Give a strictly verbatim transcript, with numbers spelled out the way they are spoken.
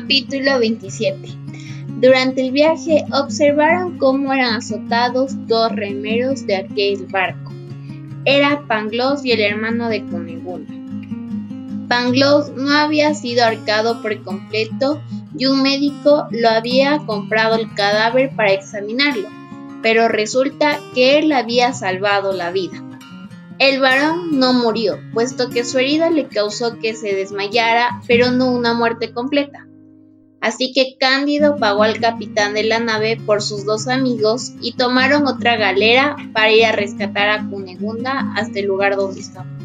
Capítulo veintisiete. Durante el viaje observaron cómo eran azotados dos remeros de aquel barco. Era Pangloss y el hermano de Cunegunda. Pangloss no había sido ahorcado por completo y un médico lo había comprado el cadáver para examinarlo, pero resulta que él había salvado la vida. El varón no murió, puesto que su herida le causó que se desmayara, pero no una muerte completa. Así que Cándido pagó al capitán de la nave por sus dos amigos y tomaron otra galera para ir a rescatar a Cunegunda hasta el lugar donde estaba.